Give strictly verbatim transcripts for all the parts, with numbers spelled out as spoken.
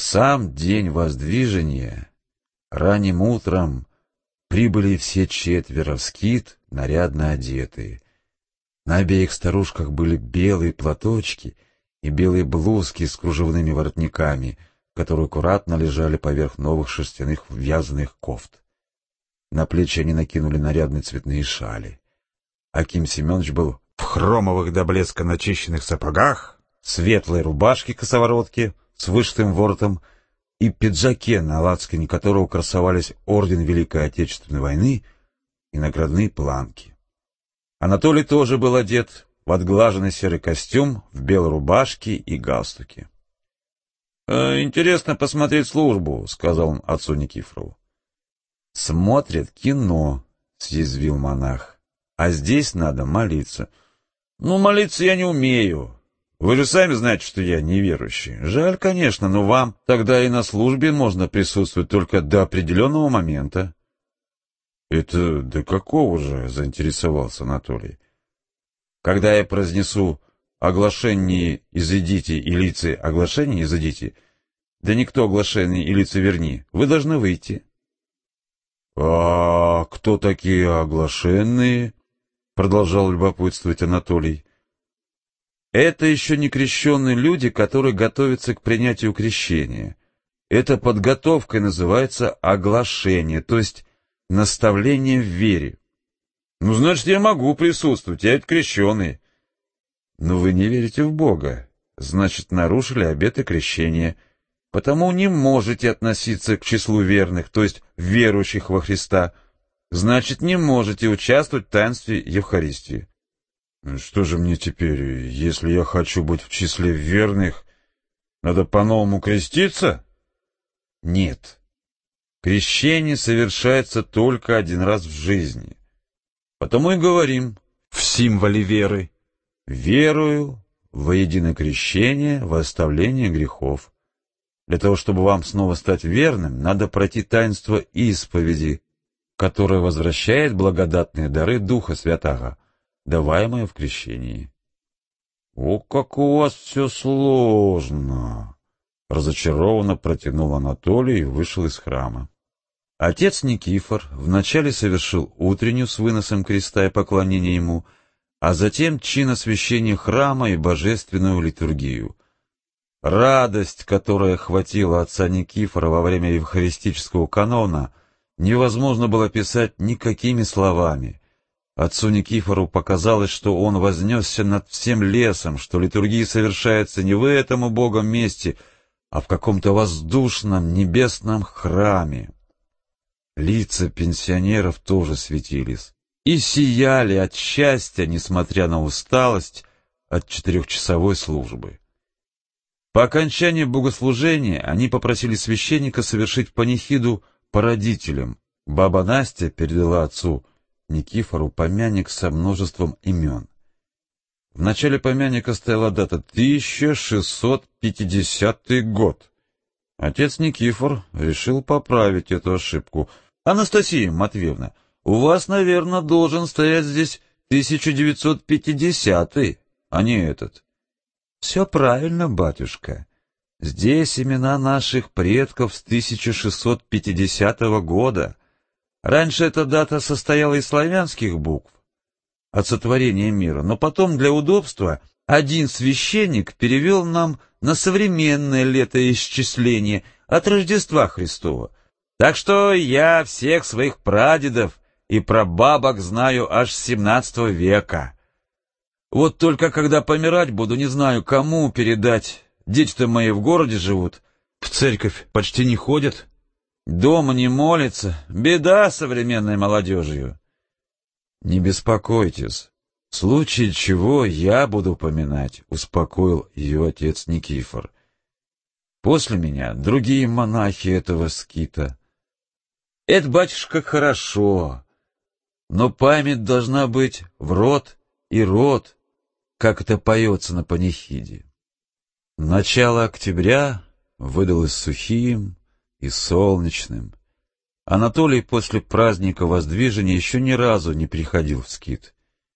сам день воздвижения ранним утром прибыли все четверо в скит, нарядно одетые. На обеих старушках были белые платочки и белые блузки с кружевными воротниками, которые аккуратно лежали поверх новых шерстяных вязаных кофт. На плечи они накинули нарядные цветные шали. Аким Семенович был в хромовых до блеска начищенных сапогах, светлой рубашке косоворотке с вышитым воротом и пиджаке, на лацкане которого красовались орден Великой Отечественной войны и наградные планки. Анатолий тоже был одет в отглаженный серый костюм, в белой рубашке и галстуке. «Э, «Интересно посмотреть службу», — сказал он отцу Никифорову. «Смотрят кино», — съязвил монах, — «а здесь надо молиться». «Ну, молиться я не умею. Вы же сами знаете, что я неверующий. Жаль, конечно, но вам тогда и на службе можно присутствовать только до определенного момента». «Это до какого же?» — заинтересовался Анатолий. «Когда я произнесу оглашение изыдите и лице оглашение изыдите, да никто оглашение и лице верни, вы должны выйти». «А кто такие оглашенные?» — продолжал любопытствовать Анатолий. «Это еще не крещенные люди, которые готовятся к принятию крещения. Эта подготовка называется оглашение, то есть наставление в вере». «Ну, значит, я могу присутствовать, я ведь крещеный». «Но вы не верите в Бога, значит, нарушили обеты крещения, потому не можете относиться к числу верных, то есть верующих во Христа, значит, не можете участвовать в таинстве Евхаристии». «Что же мне теперь, если я хочу быть в числе верных, надо по-новому креститься?» «Нет. Крещение совершается только один раз в жизни. Потому и говорим в символе веры: верую во единое крещение, во оставление грехов. Для того, чтобы вам снова стать верным, надо пройти таинство исповеди, которое возвращает благодатные дары Духа Святаго, даваемое в крещении». «О, как у вас все сложно!» — разочарованно протянул Анатолий и вышел из храма. Отец Никифор вначале совершил утреннюю с выносом креста и поклонение ему, а затем чин освящения храма и божественную литургию. Радость, которая охватила отца Никифора во время евхаристического канона, невозможно было писать никакими словами. Отцу Никифору показалось, что он вознесся над всем лесом, что литургия совершается не в этом убогом месте, а в каком-то воздушном небесном храме. Лица пенсионеров тоже светились и сияли от счастья, несмотря на усталость от четырехчасовой службы. По окончании богослужения они попросили священника совершить панихиду по родителям. Баба Настя передала отцу Никифору помяник со множеством имен. В начале помяника стояла дата тысяча шестьсот пятидесятый год. Отец Никифор решил поправить эту ошибку. «Анастасия Матвеевна, у вас, наверное, должен стоять здесь тысяча девятьсот пятидесятый, а не этот». «Все правильно, батюшка. Здесь имена наших предков с тысяча шестьсот пятидесятого года. Раньше эта дата состояла из славянских букв от сотворения мира, но потом для удобства один священник перевел нам на современное летоисчисление от Рождества Христова. Так что я всех своих прадедов и прабабок знаю аж с семнадцатого века. Вот только когда помирать буду, не знаю, кому передать. Дети-то мои в городе живут, в церковь почти не ходят, дома не молятся. Беда современной молодежью». «Не беспокойтесь, в случае чего я буду поминать», — успокоил ее отец Никифор. «После меня другие монахи этого скита». «Это, батюшка, хорошо, но память должна быть в род и род, как это поется на панихиде». Начало октября выдалось сухим и солнечным. Анатолий после праздника Воздвижения еще ни разу не приходил в скит.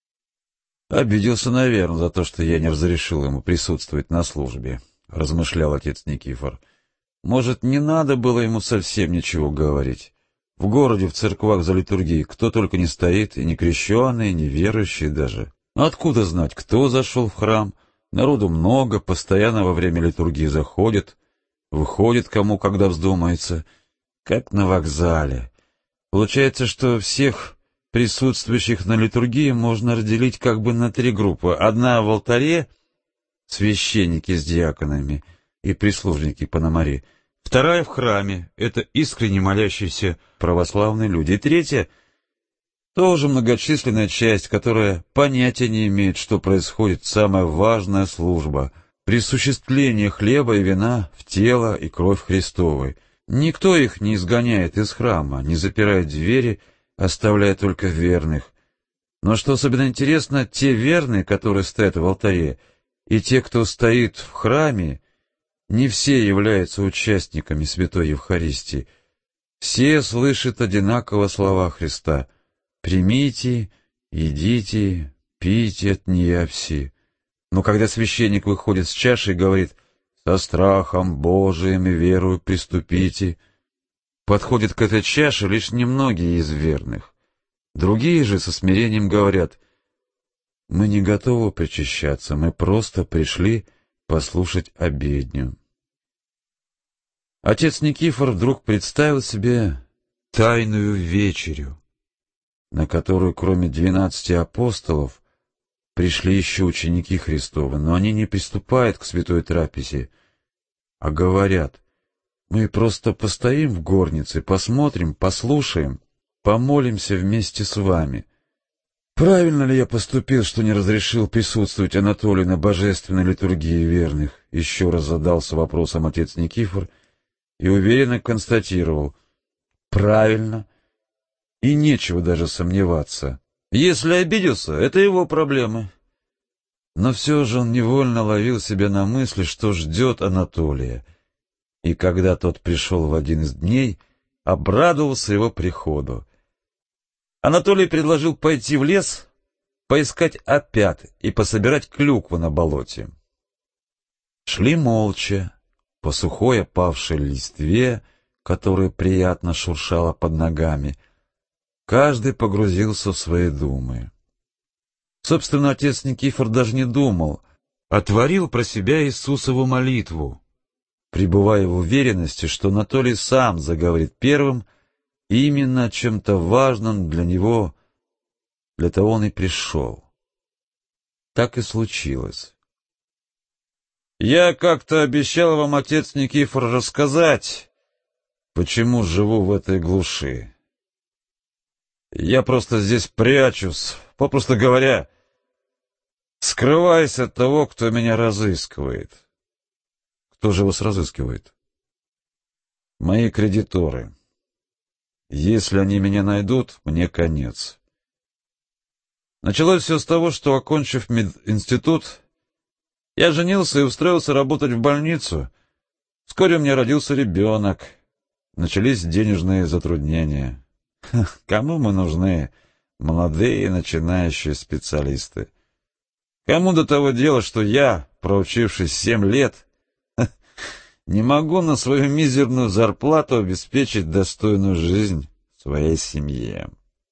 «Обиделся, наверное, за то, что я не разрешил ему присутствовать на службе», — размышлял отец Никифор. Может, не надо было ему совсем ничего говорить. В городе, в церквах за литургией кто только не стоит, и не крещеные, и не верующие даже. Откуда знать, кто зашел в храм? Народу много, постоянно во время литургии заходит, выходит кому, когда вздумается, как на вокзале. Получается, что всех присутствующих на литургии можно разделить как бы на три группы. Одна в алтаре, священники с диаконами и прислужники Пономари. Вторая в храме, это искренне молящиеся православные люди. И третья — тоже многочисленная часть, которая понятия не имеет, что происходит самая важная служба — присуществление хлеба и вина в тело и кровь Христовой. Никто их не изгоняет из храма, не запирает двери, оставляя только верных. Но что особенно интересно, те верные, которые стоят в алтаре, и те, кто стоит в храме, не все являются участниками Святой Евхаристии. Все слышат одинаково слова Христа: «Примите, едите, пейте от нее все». Но когда священник выходит с чашей и говорит: «Со страхом Божиим и верою приступите», подходят к этой чаше лишь немногие из верных. Другие же со смирением говорят: «Мы не готовы причащаться, мы просто пришли послушать обедню». Отец Никифор вдруг представил себе тайную вечерю, на которую кроме двенадцати апостолов пришли еще ученики Христовы, но они не приступают к святой трапезе, а говорят: «Мы просто постоим в горнице, посмотрим, послушаем, помолимся вместе с вами». Правильно ли я поступил, что не разрешил присутствовать Анатолию на божественной литургии верных? Еще раз задался вопросом отец Никифор и уверенно констатировал: правильно, и нечего даже сомневаться. Если обиделся, это его проблемы. Но все же он невольно ловил себя на мысли, что ждет Анатолия, и когда тот пришел в один из дней, обрадовался его приходу. Анатолий предложил пойти в лес, поискать опят и пособирать клюкву на болоте. Шли молча, по сухой опавшей листве, которая приятно шуршала под ногами. Каждый погрузился в свои думы. Собственно, отец Никифор даже не думал, а творил про себя Иисусову молитву, пребывая в уверенности, что Анатолий сам заговорит первым, и именно о чем-то важном для него, для того он и пришел. Так и случилось. «Я как-то обещал вам, отец Никифор, рассказать, почему живу в этой глуши. Я просто здесь прячусь, попросту говоря, скрываясь от того, кто меня разыскивает». «Кто же вас разыскивает?» «Мои кредиторы. Если они меня найдут, мне конец». Началось все с того, что, окончив мединститут, я женился и устроился работать в больницу. Вскоре у меня родился ребенок. Начались денежные затруднения. Кому мы нужны, молодые начинающие специалисты? Кому до того дела, что я, проучившись семь лет, не могу на свою мизерную зарплату обеспечить достойную жизнь своей семье?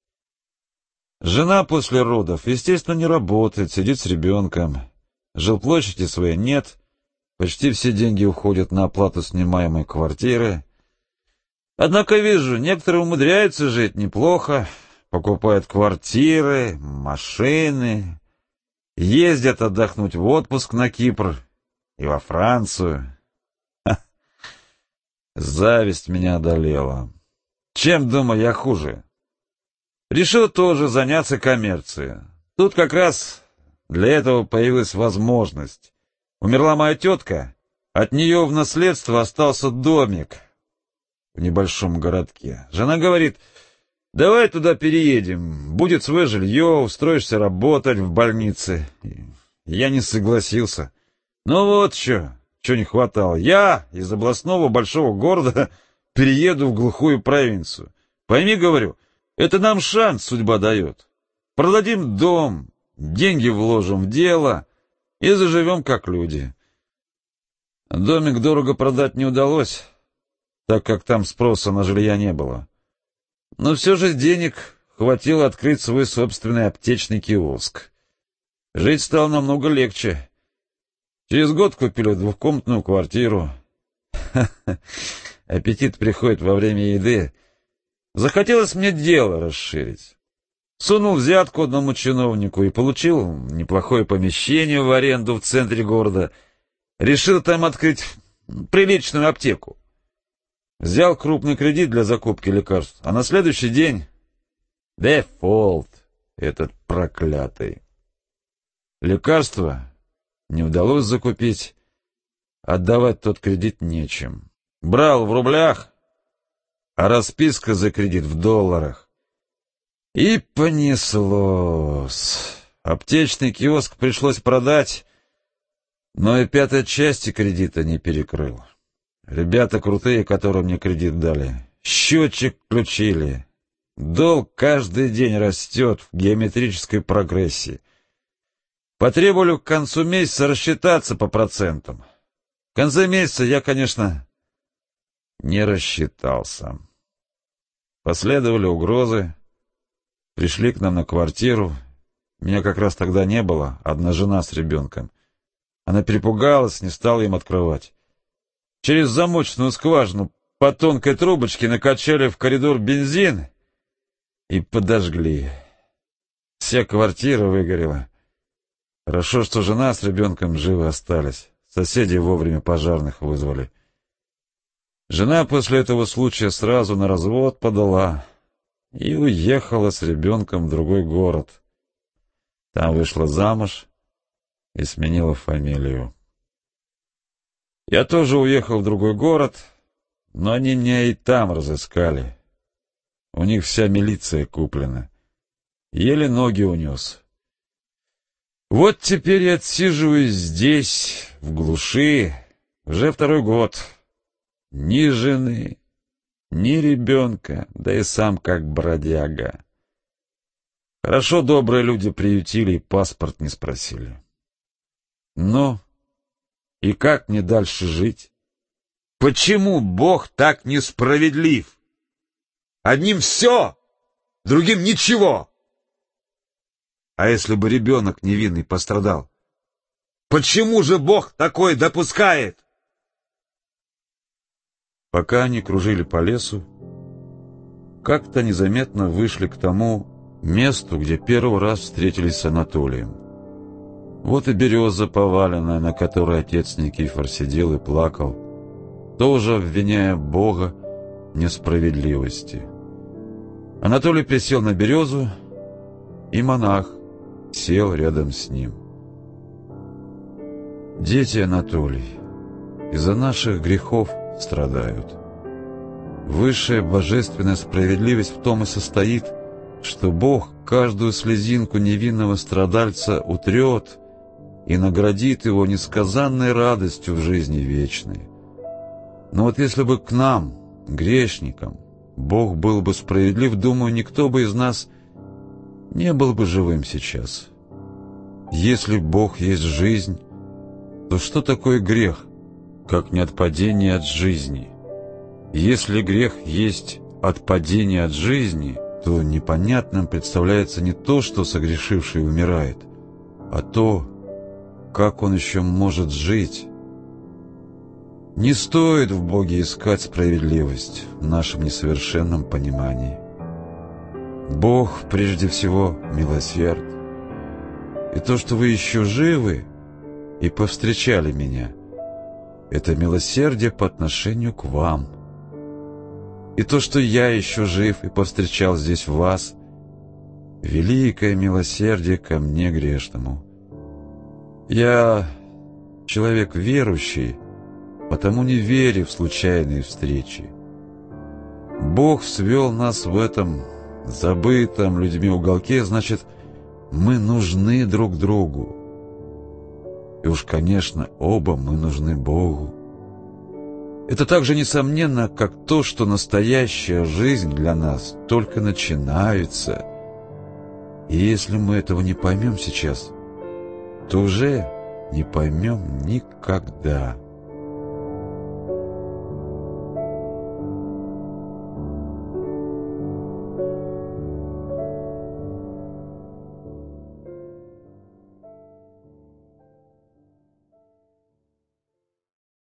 Жена после родов, естественно, не работает, сидит с ребенком. Жилплощади своей нет, почти все деньги уходят на оплату снимаемой квартиры. Однако вижу, некоторые умудряются жить неплохо, покупают квартиры, машины, ездят отдохнуть в отпуск на Кипр и во Францию. Ха. Зависть меня одолела. Чем, думаю, я хуже? Решил тоже заняться коммерцией. Тут как раз для этого появилась возможность. Умерла моя тетка, от нее в наследство остался домик в небольшом городке. Жена говорит: давай туда переедем, будет свое жилье, устроишься работать в больнице. Я не согласился. Ну вот что, что не хватало. Я из областного большого города перееду в глухую провинцию. Пойми, говорю, это нам шанс судьба дает. Продадим дом, деньги вложим в дело и заживем как люди. Домик дорого продать не удалось. так как там спроса на жилья не было. Но все же денег хватило открыть свой собственный аптечный киоск. Жить стало намного легче. Через год купили двухкомнатную квартиру. Ха-ха, аппетит приходит во время еды. Захотелось мне дело расширить. Сунул взятку одному чиновнику и получил неплохое помещение в аренду в центре города. Решил там открыть приличную аптеку. Взял крупный кредит для закупки лекарств, а на следующий день дефолт этот проклятый. Лекарства не удалось закупить, отдавать тот кредит нечем. Брал в рублях, а расписка за кредит в долларах. И понеслось. Аптечный киоск пришлось продать, но и пятой части кредита не перекрыл. Ребята крутые, которые мне кредит дали, счетчик включили. Долг каждый день растет в геометрической прогрессии. Потребовали к концу месяца рассчитаться по процентам. В конце месяца я, конечно, не рассчитался. Последовали угрозы. Пришли к нам на квартиру. Меня как раз тогда не было, одна жена с ребенком. Она перепугалась, не стала им открывать. Через замочную скважину по тонкой трубочке накачали в коридор бензин и подожгли. Вся квартира выгорела. Хорошо, что жена с ребенком живы остались. Соседи вовремя пожарных вызвали. Жена после этого случая сразу на развод подала и уехала с ребенком в другой город. Там вышла замуж и сменила фамилию. Я тоже уехал в другой город, но они меня и там разыскали. У них вся милиция куплена. Еле ноги унес. Вот теперь я отсиживаюсь здесь, в глуши, уже второй год. Ни жены, ни ребенка, да и сам как бродяга. Хорошо добрые люди приютили и паспорт не спросили. Но и как мне дальше жить? Почему Бог так несправедлив? Одним все, другим ничего. А если бы ребенок невинный пострадал? Почему же Бог такое допускает? Пока они кружили по лесу, как-то незаметно вышли к тому месту, где первый раз встретились с Анатолием. Вот и береза поваленная, на которой отец Никифор сидел и плакал, тоже обвиняя Бога в несправедливости. Анатолий присел на березу, и монах сел рядом с ним. Дети, Анатолий, из-за наших грехов страдают. Высшая божественная справедливость в том и состоит, что Бог каждую слезинку невинного страдальца утрет и наградит его несказанной радостью в жизни вечной. Но вот если бы к нам, грешникам, Бог был бы справедлив, думаю, никто бы из нас не был бы живым сейчас. Если Бог есть жизнь, то что такое грех, как не отпадение от жизни? Если грех есть отпадение от жизни, то непонятным представляется не то, что согрешивший умирает, а то, как он еще может жить. Не стоит в Боге искать справедливость в нашем несовершенном понимании. Бог прежде всего милосерд. И то, что вы еще живы и повстречали меня, это милосердие по отношению к вам. И то, что я еще жив и повстречал здесь вас, великое милосердие ко мне грешному. Я человек верующий, потому не верю в случайные встречи. Бог свел нас в этом забытом людьми уголке, значит, мы нужны друг другу. И уж, конечно, оба мы нужны Богу. Это так же несомненно, как то, что настоящая жизнь для нас только начинается. И если мы этого не поймем сейчас, то уже не поймем никогда.